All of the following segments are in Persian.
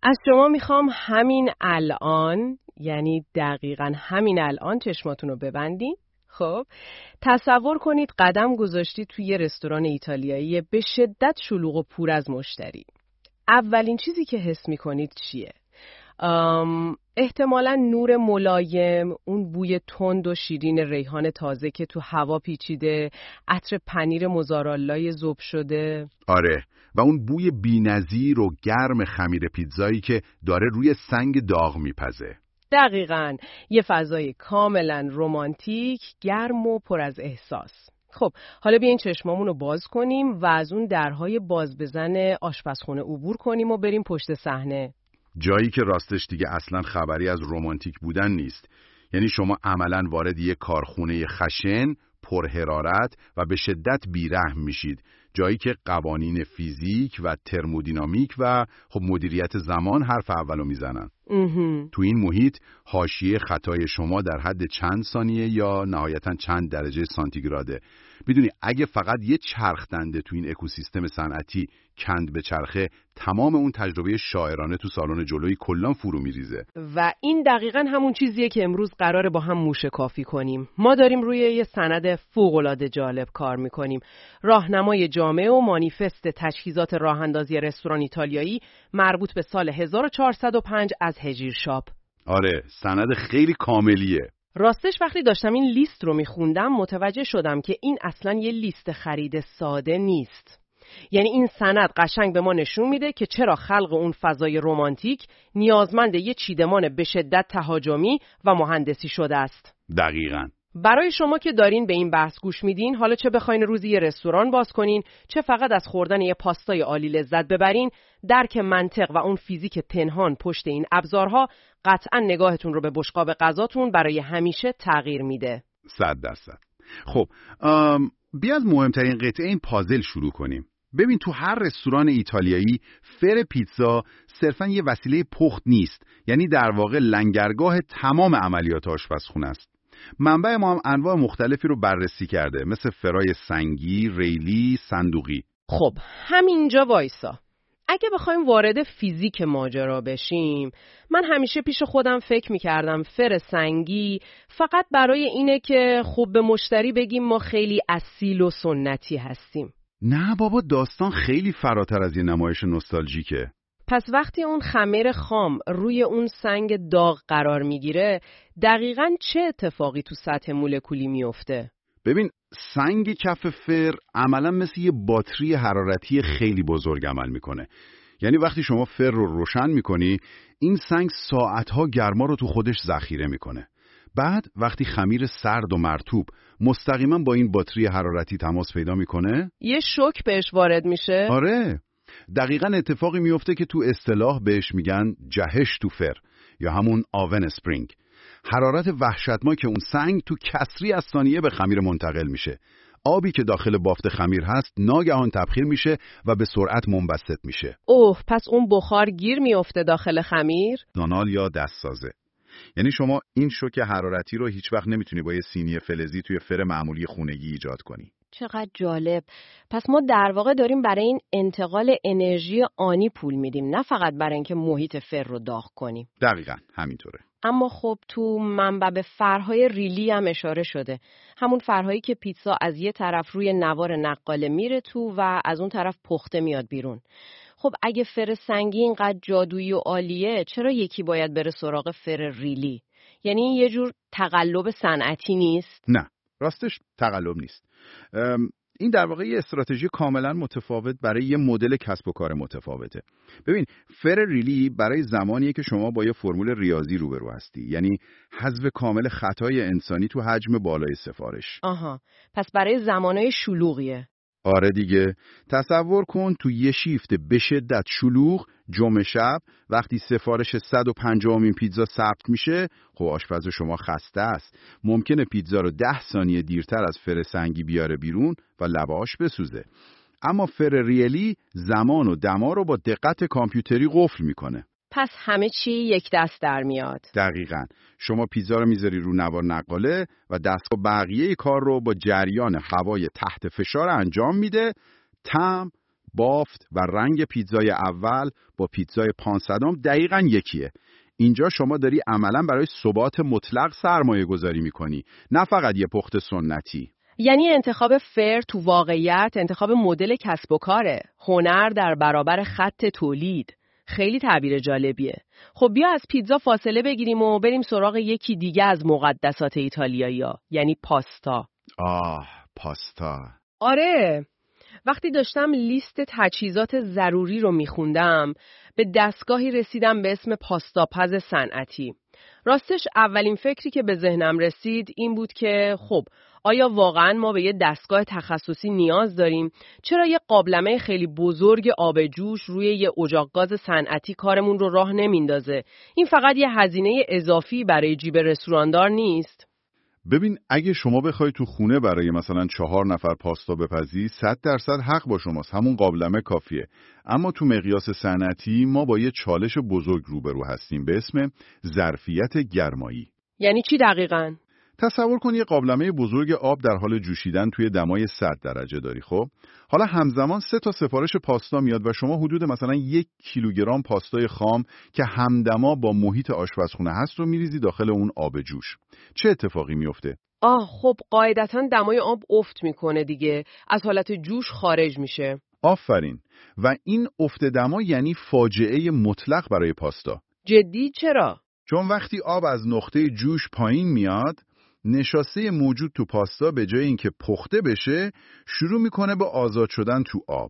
از شما میخوام همین الان، یعنی دقیقاً همین الان چشماتون رو ببندین. خب تصور کنید قدم گذاشتید توی یه رستوران ایتالیایی به شدت شلوغ و پر از مشتری. اولین چیزی که حس میکنید چیه؟ احتمالاً نور ملایم، اون بوی تند و شیرین ریحان تازه که تو هوا پیچیده، عطر پنیر موزارالای ذوب شده. آره، و اون بوی بی‌نظیر و گرم خمیر پیتزایی که داره روی سنگ داغ میپزه. دقیقاً، یه فضای کاملاً رمانتیک، گرم و پر از احساس. خب حالا بیاین چشمامون رو باز کنیم و از اون درهای باز بزن آشپزخونه عبور کنیم و بریم پشت صحنه. جایی که راستش دیگه اصلاً خبری از رمانتیک بودن نیست. یعنی شما عملاً وارد یک کارخونه خشن، پرحرارت و به شدت بیرحم میشید. جایی که قوانین فیزیک و ترمودینامیک و خب مدیریت زمان حرف اولو میزنن. تو این محیط حاشیه خطای شما در حد چند ثانیه یا نهایتاً چند درجه سانتیگراده. میدونی اگه فقط یه چرخ دنده تو این اکوسیستم صنعتی کند به چرخه، تمام اون تجربه شاعرانه تو سالن جلوی کلان فرو میریزه. و این دقیقاً همون چیزیه که امروز قراره با هم موشکافی کنیم. ما داریم روی یه سند فوق‌العاده جالب کار میکنیم. راهنمای جامع و مانیفست تجهیزات راهاندازی رستوران ایتالیایی مربوط به سال 1405 از هجیر شاپ. آره، سند خیلی کاملیه. راستش وقتی داشتم این لیست رو میخوندم متوجه شدم که این اصلاً یه لیست خرید ساده نیست. یعنی این سند قشنگ به ما نشون میده که چرا خلق اون فضای رمانتیک نیازمند یه چیدمان به شدت تهاجمی و مهندسی شده است. دقیقاً. برای شما که دارین به این بحث گوش میدین، حالا چه بخواین روزی یه رستوران باز کنین، چه فقط از خوردن یه پاستای عالی لذت ببرین، درک منطق و اون فیزیک پنهان پشت این ابزارها قطعاً نگاهتون رو به بشقاب غذاتون برای همیشه تغییر میده. 100%. خب بیا از مهمترین قطعه این پازل شروع کنیم. ببین تو هر رستوران ایتالیایی فر پیتزا صرفاً یه وسیله پخت نیست، یعنی در واقع لنگرگاه تمام عملیات آشپزخونه است. منبع ما هم انواع مختلفی رو بررسی کرده، مثل فرای سنگی، ریلی، صندوقی. خب همینجا وایسا. اگه بخوایم وارد فیزیک ماجرا بشیم، من همیشه پیش خودم فکر میکردم فر سنگی فقط برای اینه که خب به مشتری بگیم ما خیلی اصیل و سنتی هستیم. نه بابا، داستان خیلی فراتر از یه نمایش نوستالژیکه. پس وقتی اون خمیر خام روی اون سنگ داغ قرار میگیره، دقیقاً چه اتفاقی تو سطح مولکولی میفته؟ ببین سنگ کف فر عملاً مثل یه باتری حرارتی خیلی بزرگ عمل میکنه. یعنی وقتی شما فر رو روشن میکنی، این سنگ ساعتها گرما رو تو خودش ذخیره میکنه. بعد وقتی خمیر سرد و مرطوب مستقیما با این باتری حرارتی تماس پیدا میکنه، یه شوک بهش وارد میشه؟ آره، دقیقاً اتفاقی میفته که تو اصطلاح بهش میگن جهش تو فر یا همون آون اسپرینگ. حرارت وحشتناک که اون سنگ تو کسری از ثانیه به خمیر منتقل میشه. آبی که داخل بافت خمیر هست ناگهان تبخیر میشه و به سرعت منبسط میشه. اوه، پس اون بخار گیر میفته داخل خمیر؟ نانال یا دستسازه. یعنی شما این شوک حرارتی رو هیچ وقت نمیتونی با یه سینی فلزی توی فر معمولی خونگی ایجاد کنی. چقدر جالب. پس ما در واقع داریم برای این انتقال انرژی آنی پول میدیم، نه فقط برای اینکه محیط فر رو داغ کنیم. دقیقاً همینطوره. اما خب تو منبع به فرهای ریلی هم اشاره شده. همون فرهایی که پیتزا از یه طرف روی نوار نقاله میره تو و از اون طرف پخته میاد بیرون. خب اگه فر سنگی اینقدر جادویی و عالیه، چرا یکی باید بره سراغ فر ریلی؟ یعنی این یه جور تقلب صنعتی نیست؟ نه، راستش تقلب نیست. این در واقع یه استراتژی کاملا متفاوت برای یه مدل کسب و کار متفاوته. ببین فر ریلی برای زمانیه که شما با یه فرمول ریاضی روبرو هستی، یعنی حذف کامل خطای انسانی تو حجم بالای سفارش. آها، پس برای زمانهای شلوغیه. آره دیگه، تصور کن تو یه شیفت به شدت شلوغ جمعه شب وقتی سفارش 150مین پیتزا ثبت میشه، خب آشپز شما خسته است. ممکنه پیتزا رو 10 ثانیه دیرتر از فر سنگی بیاره بیرون و لبه‌اش بسوزه. اما فر ریلی زمان و دما رو با دقت کامپیوتری قفل میکنه. پس همه چی یک دست در میاد. دقیقاً. شما پیتزا رو میذاری رو نوار نقاله و دستگاه بقیه کار رو با جریان هوای تحت فشار انجام میده. طعم، بافت و رنگ پیتزای اول با پیتزای 500 دقیقاً یکیه. اینجا شما داری عملاً برای ثبات مطلق سرمایه گذاری میکنی، نه فقط یه پخت سنتی. یعنی انتخاب فر تو واقعیت انتخاب مدل کسب و کاره، هنر در برابر خط تولید. خیلی تعبیر جالبیه. خب بیا از پیتزا فاصله بگیریم و بریم سراغ یکی دیگه از مقدسات ایتالیایی‌ها، یعنی پاستا. پاستا. آره، وقتی داشتم لیست تجهیزات ضروری رو میخوندم به دستگاهی رسیدم به اسم پاستاپز صنعتی. راستش اولین فکری که به ذهنم رسید این بود که خب آیا واقعاً ما به یه دستگاه تخصصی نیاز داریم؟ چرا یه قابلمه خیلی بزرگ آب جوش روی یه اجاق گاز صنعتی کارمون رو راه نمیندازه؟ این فقط یه هزینه اضافی برای جیب رستوراندار نیست؟ ببین، اگه شما بخوای تو خونه برای مثلا 4 نفر پاستا بپزی 100% حق با شماست، همون قابلمه کافیه. اما تو مقیاس صنعتی ما با یه چالش بزرگ روبرو هستیم به اسم ظرفیت گرمایی. یعنی چی دقیقاً؟ تصور کن یه قابلمه بزرگ آب در حال جوشیدن توی دمای 100 درجه داری. خب حالا همزمان 3 تا سفارش پاستا میاد و شما حدود مثلا 1 کیلوگرم پاستای خام که همدما با محیط آشپزخونه هست رو میریزی داخل اون آب جوش. چه اتفاقی میفته؟ خب قاعدتاً دمای آب افت میکنه دیگه، از حالت جوش خارج میشه. آفرین. و این افت دما یعنی فاجعه مطلق برای پاستا. جدی چرا؟ چون وقتی آب از نقطه جوش پایین میاد، نشاسته موجود تو پاستا به جای اینکه پخته بشه شروع میکنه به آزاد شدن تو آب.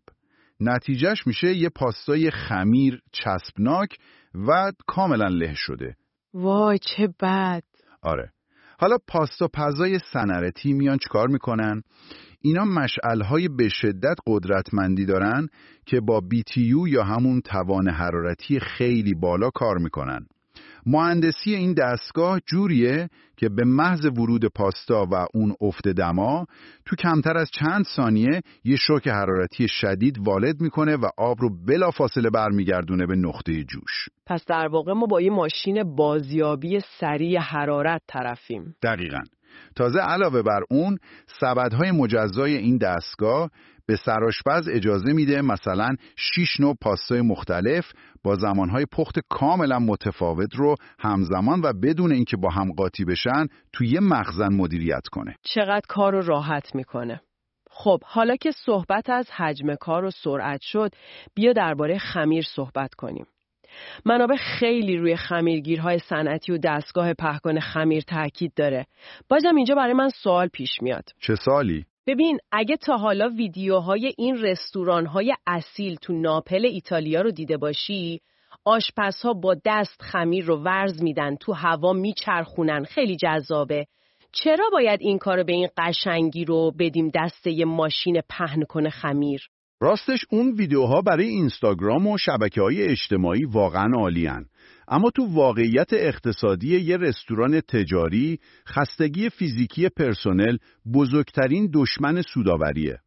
نتیجهش میشه یه پاستای خمیر، چسبناک و کاملا له شده. وای چه بد. آره. حالا پاستا پزای صنعتی میان چیکار میکنن؟ اینا مشعل‌های به شدت قدرتمندی دارن که با BTU یا همون توان حرارتی خیلی بالا کار میکنن. مهندسی این دستگاه جوریه که به محض ورود پاستا و اون افت دما تو کمتر از چند ثانیه یه شوک حرارتی شدید وارد میکنه و آب رو بلافاصله برمیگردونه به نقطه جوش. پس در واقع ما با یه ماشین بازیابی سریع حرارت طرفیم. دقیقاً. تازه علاوه بر اون سبدهای مجزای این دستگاه به سرآشپز اجازه میده مثلا 6 نوع پاستای مختلف با زمانهای پخت کاملا متفاوت رو همزمان و بدون اینکه با هم قاطی بشن توی یه مخزن مدیریت کنه. چقدر کار رو راحت میکنه. خب حالا که صحبت از حجم کار و سرعت شد، بیا درباره خمیر صحبت کنیم. منابع خیلی روی خمیرگیرهای صنعتی و دستگاه پهکن خمیر تاکید داره. بازم اینجا برای من سوال پیش میاد. چه سوالی؟ ببین، اگه تا حالا ویدیوهای این رستوران‌های اصیل تو ناپل ایتالیا رو دیده باشی، آشپزها با دست خمیر رو ورز میدن، تو هوا میچرخونن، خیلی جذابه. چرا باید این کارو به این قشنگی رو بدیم دست یه ماشین پهن کنه خمیر؟ راستش اون ویدیوها برای اینستاگرام و شبکه‌های اجتماعی واقعا عالی‌ان. اما تو واقعیت اقتصادی یه رستوران تجاری، خستگی فیزیکی پرسنل بزرگترین دشمن سودآوریه.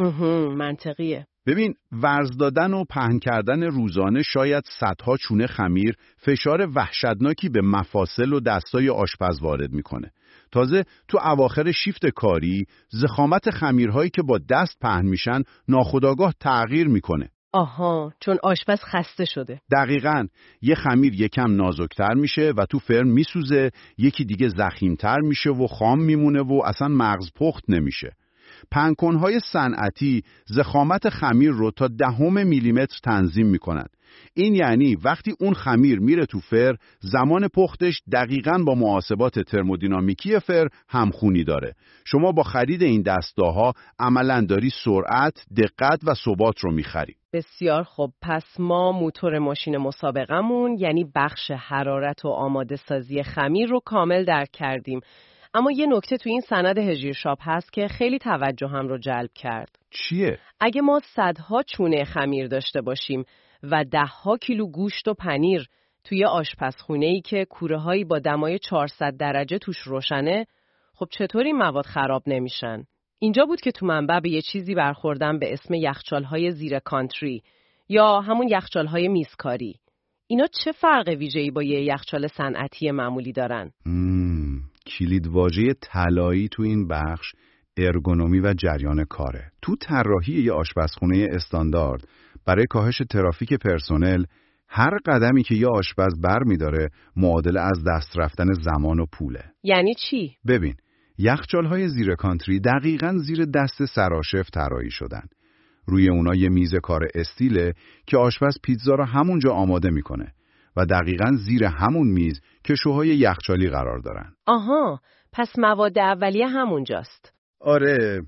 منطقیه. ببین، ورز دادن و پهن کردن روزانه شاید صدها چونه خمیر فشار وحشتناکی به مفاصل و دستای آشپز وارد میکنه. تازه تو اواخر شیفت کاری، ضخامت خمیرهایی که با دست پهن میشن ناخودآگاه تغییر میکنه. چون آشپز خسته شده. دقیقاً. یه خمیر یکم نازکتر میشه و تو فرن میسوزه، یکی دیگه ضخیم‌تر میشه و خام میمونه و اصلا مغز پخت نمیشه. پهن‌کن‌های صنعتی ضخامت خمیر رو تا 10 میلیمتر تنظیم میکنن. این یعنی وقتی اون خمیر میره تو فر، زمان پختش دقیقاً با محاسبات ترمودینامیکی فر همخونی داره. شما با خرید این دستگاه‌ها عملاً داری سرعت، دقت و ثبات رو میخری. بسیار خوب. پس ما موتور ماشین مسابقمون یعنی بخش حرارت و آماده سازی خمیر رو کامل درک کردیم. اما یه نکته تو این سند هجیر شاپ هست که خیلی توجهم رو جلب کرد. چیه؟ اگه ما صدها چونه خمیر داشته باشیم و 10 کیلو گوشت و پنیر توی آشپزخونه‌ای که کوره‌هایی با دمای 400 درجه توش روشنه، خب چطور این مواد خراب نمیشن؟ اینجا بود که تو منبع به یه چیزی برخوردم به اسم یخچال‌های زیر کانتری یا همون یخچال‌های میزکاری. اینا چه فرق ویژه‌ای با یه یخچال صنعتی معمولی دارن؟ کلیدواژه طلایی تو این بخش ارگونومی و جریان کاره. تو طراحی یه آشپزخونه استاندارد برای کاهش ترافیک پرسنل، هر قدمی که یه آشپز برمی‌داره معادل از دست رفتن زمان و پوله. یعنی چی؟ ببین، یخچال‌های زیر کانتری دقیقاً زیر دست سراشف طراحی شدن. روی اونا یه میز کار استیله که آشپز پیتزا رو همونجا آماده میکنه و دقیقاً زیر همون میز کشوهای یخچالی قرار دارن. آها، پس مواد اولیه همونجاست. آره،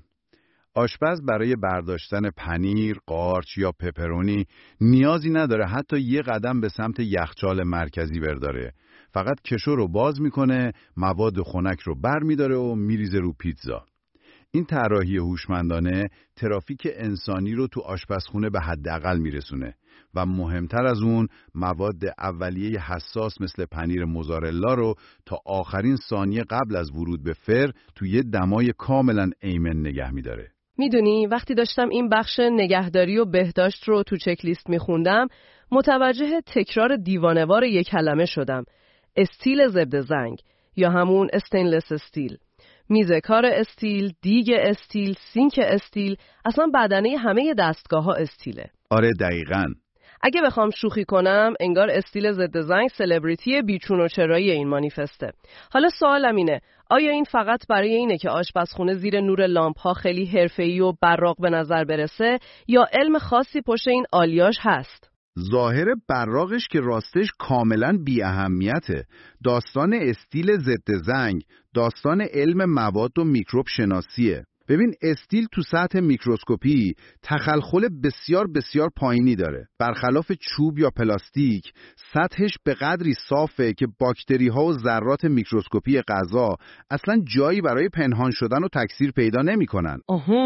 آشپز برای برداشتن پنیر، قارچ یا پپرونی نیازی نداره حتی یه قدم به سمت یخچال مرکزی برداره. فقط کشو رو باز میکنه، مواد خنک رو برمیداره و میریزه رو پیتزا. این طراحی هوشمندانه ترافیک انسانی رو تو آشپزخونه به حداقل میرسونه و مهمتر از اون مواد اولیه حساس مثل پنیر موزارلا رو تا آخرین ثانیه قبل از ورود به فر تو یه دمای کاملا ایمن نگه میداره. میدونی وقتی داشتم این بخش نگهداری و بهداشت رو تو چک لیست میخوندم متوجه تکرار دیوانه‌وار یک کلمه شدم. استیل ضد زنگ یا همون استینلس استیل. میز کار استیل، دیگ استیل، سینک استیل، اصلا بدنه همه دستگاه‌ها استیله. آره دقیقاً. اگه بخوام شوخی کنم انگار استیل ضد زنگ سلبریتی بیچون و چرایی این مانیفسته. حالا سوالم اینه، آیا این فقط برای اینه که آشپزخونه زیر نور لامپ‌ها خیلی حرفه‌ای و براق به نظر برسه یا علم خاصی پشت این آلیاژ هست؟ ظاهر براقش که راستش کاملا بی اهمیته. داستان استیل ضد زنگ داستان علم مواد و میکروب شناسیه. ببین استیل تو سطح میکروسکوپی تخلخل بسیار بسیار پایینی داره. برخلاف چوب یا پلاستیک سطحش به قدری صافه که باکتری ها و ذرات میکروسکوپی غذا اصلا جایی برای پنهان شدن و تکثیر پیدا نمی کنن.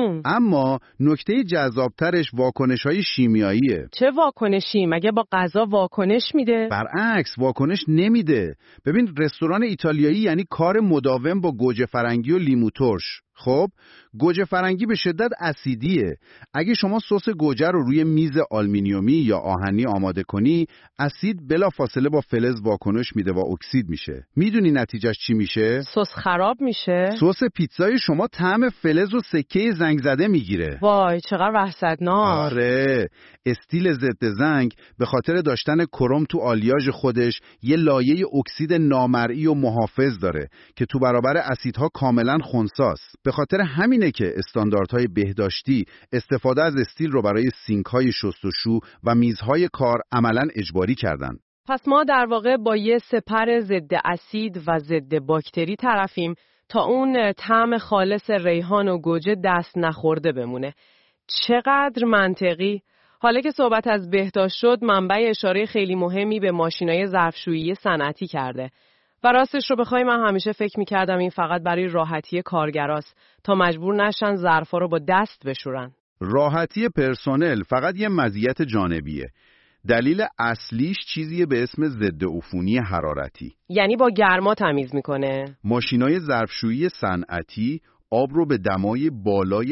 اما نکته جذابترش واکنش های شیمیاییه. چه واکنشی؟ مگه با غذا واکنش میده؟ برعکس واکنش نمیده. ببین رستوران ایتالیایی یعنی کار مداوم با گوجه فرنگی و لیمو ترش. خب گوجه فرنگی به شدت اسیدیه. اگه شما سس گوجه رو روی میز آلومینیومی یا آهنی آماده کنی، اسید بلافاصله با فلز واکنش میده و اکسید میشه. میدونی نتیجهش چی میشه؟ سس خراب میشه؟ سس پیتزای شما طعم فلز و سکه زنگ زده میگیره. وای چقدر وحشتناک. آره، استیل ضد زنگ به خاطر داشتن کروم تو آلیاژ خودش یه لایه اکسید نامرئی و محافظ داره که تو برابر اسیدها کاملا خنثیست. به خاطر همینه که استانداردهای بهداشتی استفاده از استیل رو برای سینک‌های شستشو و میزهای کار عملاً اجباری کردن. پس ما در واقع با یه سپر ضد اسید و ضد باکتری طرفیم تا اون طعم خالص ریحان و گوجه دست نخورده بمونه. چقدر منطقی. حالا که صحبت از بهداشت شد، منبع اشاره خیلی مهمی به ماشینای ظرفشویی صنعتی کرده. و راستش رو بخوای من همیشه فکر می‌کردم این فقط برای راحتی کارگراست تا مجبور نشن ظرفا رو با دست بشورن. راحتی پرسنل فقط یه مزیت جانبیه. دلیل اصلیش چیزیه به اسم ضد عفونی حرارتی. یعنی با گرما تمیز میکنه؟ ماشینای ظرفشویی صنعتی آب رو به دمای بالای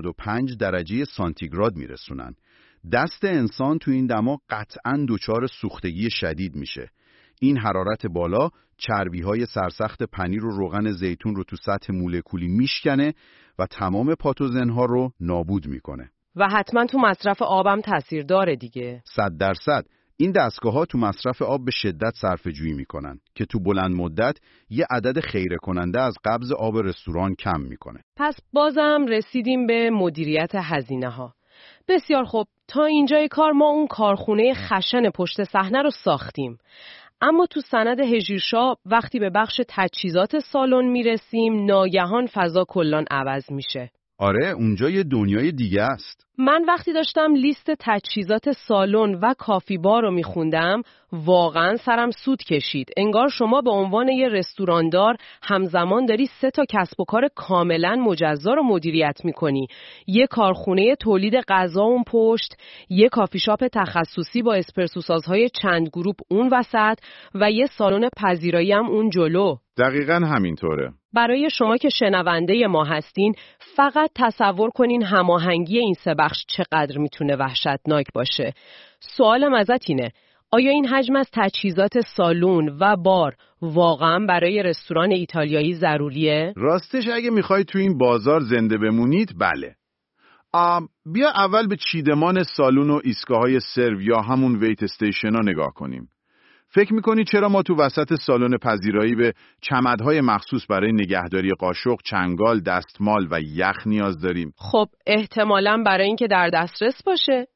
85 درجه سانتیگراد میرسونن. دست انسان تو این دما قطعاً دچار سوختگی شدید میشه. این حرارت بالا چربی‌های سرسخت پنیر و روغن زیتون رو تو سطح مولکولی میشکنه و تمام پاتوژن‌ها رو نابود میکنه. و حتما تو مصرف آبم تاثیر داره دیگه. 100%. این دستگاه‌ها تو مصرف آب به شدت صرفه‌جویی میکنن که تو بلند مدت یه عدد خیره کننده از قبض آب رستوران کم میکنه. پس بازم رسیدیم به مدیریت هزینه‌ها. بسیار خوب، تا اینجای کار ما اون کارخونه خشن پشت صحنه رو ساختیم. اما تو سند هژیرشاه وقتی به بخش تجهیزات سالن میرسیم ناگهان فضا کلان عوض میشه. آره اونجا یه دنیای دیگه است. من وقتی داشتم لیست تجهیزات سالن و کافی بار رو میخوندم واقعا سرم سود کشید. انگار شما به عنوان یه رستوراندار همزمان داری 3 کسب و کار کاملا مجزا رو مدیریت میکنی. یه کارخونه تولید غذا اون پشت، یه کافی شاپ تخصصی با اسپرسو سازهای چند گروپ اون وسط و یه سالن پذیرایی هم اون جلو. دقیقاً همینطوره. برای شما که شنونده ما هستین فقط تصور کنین هماهنگی این 3 بخش چقدر میتونه وحشتناک باشه. سوالم ازت اینه، آیا این حجم از تجهیزات سالن و بار واقعا برای رستوران ایتالیایی ضروریه؟ راستش اگه میخوای تو این بازار زنده بمونید بله. بیا اول به چیدمان سالن و ایستگاه‌های سرو یا همون ویت استیشن ها نگاه کنیم. فکر میکنی چرا ما تو وسط سالن پذیرایی به چمدهای مخصوص برای نگهداری قاشق، چنگال، دستمال و یخ نیاز داریم؟ خب احتمالاً برای اینکه در دسترس باشه.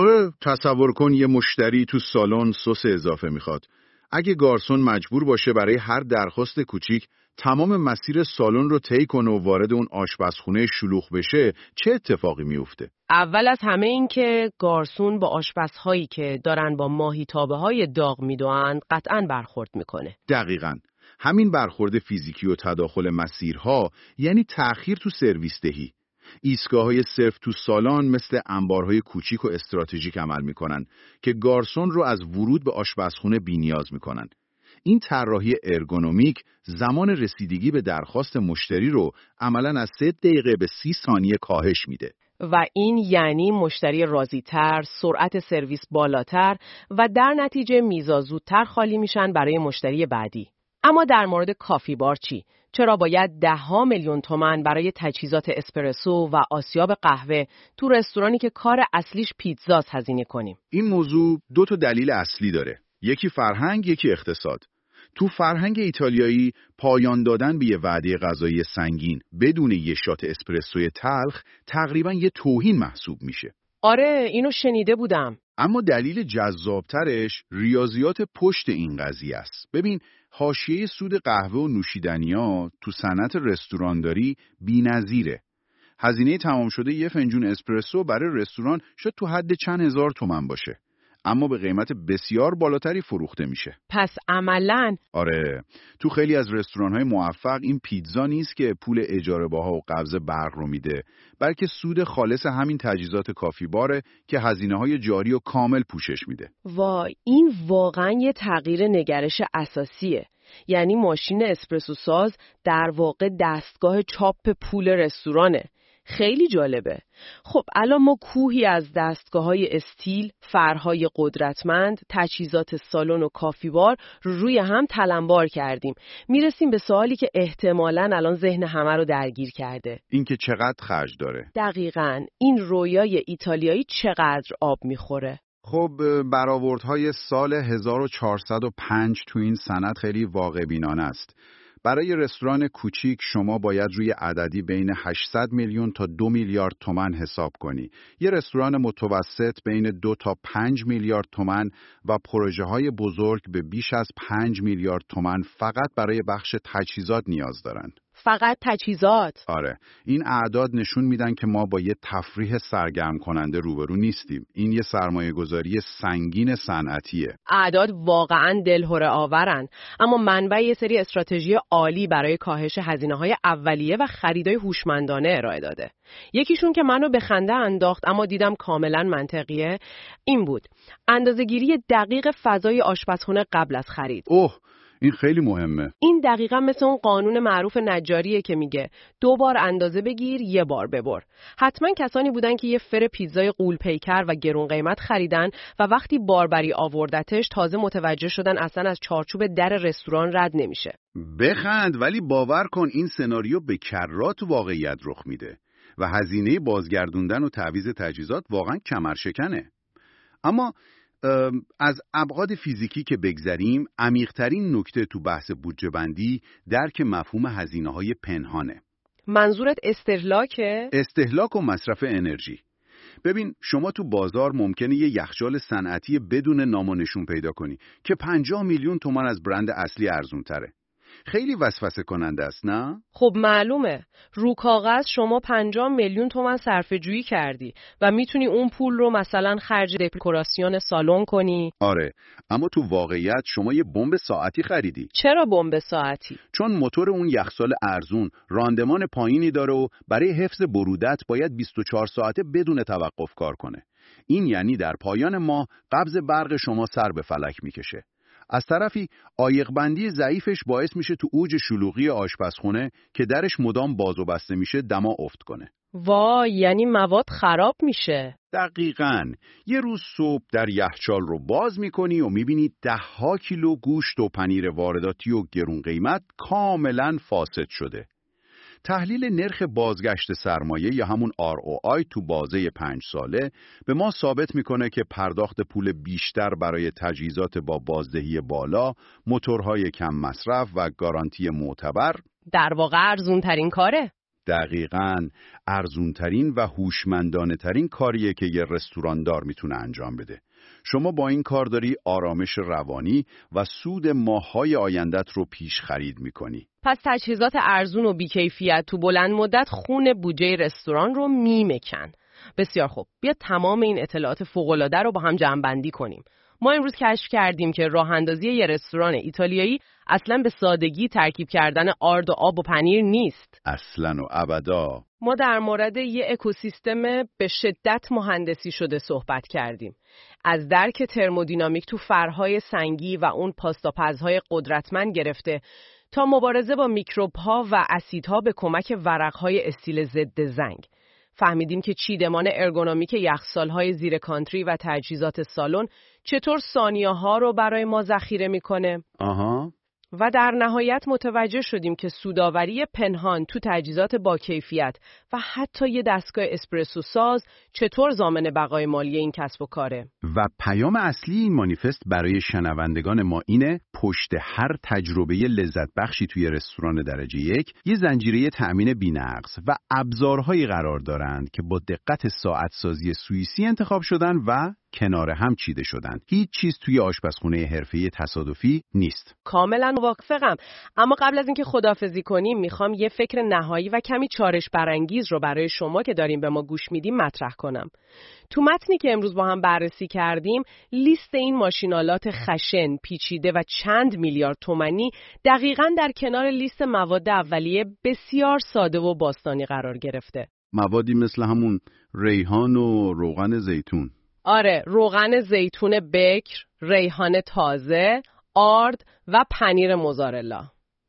تصور کن یه مشتری تو سالن سس اضافه میخواد. اگه گارسون مجبور باشه برای هر درخواست کوچیک تمام مسیر سالن رو طی کنه و وارد اون آشپزخونه شلوغ بشه، چه اتفاقی میفته؟ اول از همه این که گارسون با آشپزهایی که دارن با ماهیتابه‌های داغ میدوئند قطعاً برخورد میکنه. دقیقاً. همین برخورد فیزیکی و تداخل مسیرها یعنی تأخیر تو سرویس دهی. ایستگاه‌های سرو تو سالن مثل انبارهای کوچیک و استراتژیک عمل میکنن که گارسون رو از ورود به آشپزخونه بی‌نیاز میکنن. این طراحی ارگونومیک زمان رسیدگی به درخواست مشتری رو عملاً از 3 دقیقه به 30 ثانیه کاهش میده. و این یعنی مشتری راضی‌تر، سرعت سرویس بالاتر و در نتیجه میزا زودتر خالی میشن برای مشتری بعدی. اما در مورد کافی بار چی؟ چرا باید 10 میلیون تومان برای تجهیزات اسپرسو و آسیاب قهوه تو رستورانی که کار اصلیش پیتزاست هزینه کنیم؟ این موضوع 2 دلیل اصلی داره. یکی فرهنگ، یکی اقتصاد. تو فرهنگ ایتالیایی پایان دادن به یه وعده غذایی سنگین بدون یه شات اسپرسوی تلخ تقریباً یه توهین محسوب میشه. آره، اینو شنیده بودم. اما دلیل جذابترش ریاضیات پشت این قضیه است. ببین، حاشیه سود قهوه و نوشیدنی‌ها تو صنعت رستورانداری بی‌نظیره. هزینه تمام شده یه فنجون اسپرسو برای رستوران شاید تو حد چند هزار تومان باشه، اما به قیمت بسیار بالاتری فروخته میشه. پس عملاً آره، تو خیلی از رستوران‌های موفق این پیتزا نیست که پول اجاره باها و قبض برق رو میده، بلکه سود خالص همین تجهیزات کافی باره که هزینه‌های جاری و کامل پوشش میده. وای، این واقعاً یه تغییر نگرش اساسیه. یعنی ماشین اسپرسو ساز در واقع دستگاه چاپ پول رستورانه. خیلی جالبه. خب الان ما کوهی از دستگاه‌های استیل، فرهای قدرتمند، تجهیزات سالن و کافی بار روی هم تلمبار کردیم. میرسیم به سوالی که احتمالاً الان ذهن همه رو درگیر کرده. این که چقدر خرج داره؟ دقیقاً. این رویای ایتالیایی چقدر آب میخوره؟ خب برآوردهای سال 1405 تو این صنعت خیلی واقع بینانه است. برای رستوران کوچیک شما باید روی عددی بین 800 میلیون تا 2 میلیارد تومان حساب کنی. یه رستوران متوسط بین 2 تا 5 میلیارد تومان و پروژه‌های بزرگ به بیش از 5 میلیارد تومان فقط برای بخش تجهیزات نیاز دارن. فقط تجهیزات؟ آره، این اعداد نشون میدن که ما با یه تفریح سرگرم کننده روبرو نیستیم. این یه سرمایه گذاری سنگین صنعتیه. اعداد واقعاً دلهره آورن، اما منبع یه سری استراتژی عالی برای کاهش هزینه‌های اولیه و خریدای هوشمندانه ارائه داده. یکیشون که منو به خنده انداخت اما دیدم کاملاً منطقیه، این بود: اندازه‌گیری دقیق فضای آشپزخونه قبل از خرید. این خیلی مهمه. این دقیقاً مثل اون قانون معروف نجاریه که میگه 2 بار اندازه بگیر 1 بار ببر. حتما کسانی بودن که یه فر پیتزای غول پیکر و گرون قیمت خریدن و وقتی باربری آوردتش تازه متوجه شدن اصلا از چارچوب در رستوران رد نمیشه. بخند، ولی باور کن این سناریو به کرات واقعیت رخ میده و هزینه بازگردوندن و تعویض تجهیزات واقعا کمرشکنه. اما از ابعاد فیزیکی که بگذریم، عمیق‌ترین نکته تو بحث بودجه بندی درک مفهوم هزینه‌های پنهانه. منظورت استهلاکه؟ استهلاک و مصرف انرژی. ببین، شما تو بازار ممکنه یه یخچال صنعتی بدون نام و نشون پیدا کنی که 50 میلیون تومان از برند اصلی ارزون‌تره. خیلی وسوسه کننده است، نه؟ خب معلومه. رو کاغذ شما 50 میلیون تومان صرفه‌جویی کردی و میتونی اون پول رو مثلا خرج دکوراسیون سالن کنی. آره، اما تو واقعیت شما یه بمب ساعتی خریدی. چرا بمب ساعتی؟ چون موتور اون یخچال ارزون راندمان پایینی داره و برای حفظ برودت باید 24 ساعته بدون توقف کار کنه. این یعنی در پایان ماه قبض برق شما سر به فلک میکشه. از طرفی عایق‌بندی ضعیفش باعث میشه تو اوج شلوغی آشپزخونه که درش مدام باز و بسته میشه دما افت کنه. وای، یعنی مواد خراب میشه. دقیقاً. یه روز صبح در یخچال رو باز میکنی و میبینی 10 کیلو گوشت و پنیر وارداتی و گرون قیمت کاملاً فاسد شده. تحلیل نرخ بازگشت سرمایه یا همون ROI تو بازه 5 ساله به ما ثابت میکنه که پرداخت پول بیشتر برای تجهیزات با بازدهی بالا، موتورهای کم مصرف و گارانتی معتبر در واقع ارزون‌ترین کاره. دقیقاً ارزونترین و هوشمندانه ترین کاریه که یه رستوراندار میتونه انجام بده. شما با این کار داری آرامش روانی و سود ماه‌های آیندت رو پیش خرید میکنی. پس تجهیزات ارزون و بیکیفیت تو بلند مدت خون بودجه رستوران رو میمکن. بسیار خوب، بیا تمام این اطلاعات فوق‌العاده رو با هم جمع‌بندی کنیم. ما امروز کشف کردیم که راه اندازی یه رستوران ایتالیایی اصلاً به سادگی ترکیب کردن آرد و آب و پنیر نیست. اصلاً و ابدا. ما در مورد یه اکوسیستم به شدت مهندسی شده صحبت کردیم. از درک ترمودینامیک تو فرهای سنگی و اون پاستاپزهای قدرتمند گرفته تا مبارزه با میکروب‌ها و اسیدها به کمک ورق‌های استیل ضد زنگ. فهمیدیم که چیدمان ارگونومیک یخچال‌های زیر کانتری و تجهیزات سالن چطور ثانیه‌ها رو برای ما ذخیره می‌کنه. آها. و در نهایت متوجه شدیم که سوداوری پنهان تو تجهیزات با کیفیت و حتی یه دستگاه اسپرسو ساز چطور ضامن بقای مالی این کسب و کاره. و پیام اصلی این مانیفست برای شنوندگان ما اینه: پشت هر تجربه لذت بخشی توی رستوران درجه 1 یه زنجیره تأمین بی‌نقص و ابزارهایی قرار دارند که با دقت ساعت سازی سوئیسی انتخاب شدن و کنار هم چیده شدن. هیچ چیز توی آشپزخونه حرفه‌ای تصادفی نیست. کاملا موافقم. اما قبل از اینکه خداحافظی کنیم میخوام یه فکر نهایی و کمی چالش برانگیز رو برای شما که داریم به ما گوش میدیم مطرح کنم. تو متنی که امروز با هم بررسی کردیم، لیست این ماشینالات خشن، پیچیده و چند میلیارد تومانی دقیقاً در کنار لیست مواد اولیه بسیار ساده و باستانی قرار گرفته. موادی مثل همون ریحان و روغن زیتون. آره، روغن زیتون بکر، ریحان تازه، آرد و پنیر موزارلا.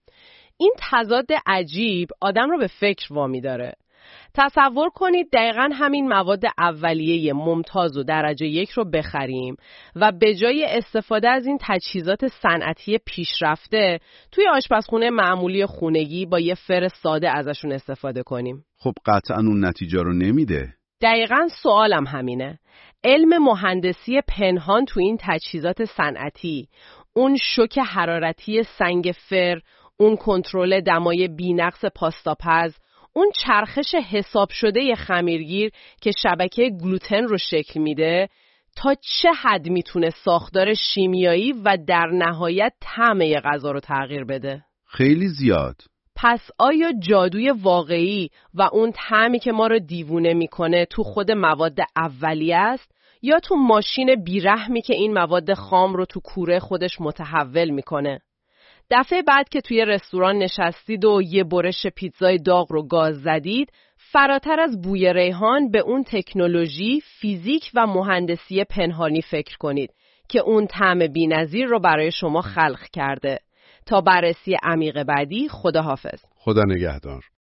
این تضاد عجیب آدم رو به فکر وامی داره. تصور کنید دقیقاً همین مواد اولیه ممتاز و درجه 1 رو بخریم و به جای استفاده از این تجهیزات صنعتی پیشرفته توی آشپزخونه معمولی خونگی با یه فر ساده ازشون استفاده کنیم. خب قطعاً اون نتیجه رو نمیده. دقیقاً سوالم همینه. علم مهندسی پنهان تو این تجهیزات صنعتی، اون شوک حرارتی سنگ فر، اون کنترل دمای بی‌نقص پاستاپز، اون چرخش حساب شده خمیرگیر که شبکه گلوتن رو شکل میده، تا چه حد میتونه ساختار شیمیایی و در نهایت طعم غذا رو تغییر بده؟ خیلی زیاد. پس آیا جادوی واقعی و اون طعمی که ما رو دیوونه میکنه تو خود مواد اولیه است یا تو ماشین بیرحمی که این مواد خام رو تو کوره خودش متحول میکنه؟ دفعه بعد که توی رستوران نشستید و یه برش پیتزای داغ رو گاز زدید، فراتر از بوی ریحان به اون تکنولوژی، فیزیک و مهندسی پنهانی فکر کنید که اون طعم بی‌نظیر رو برای شما خلق کرده. تا بررسی عمیق بعدی، خداحافظ. خدا نگهدار.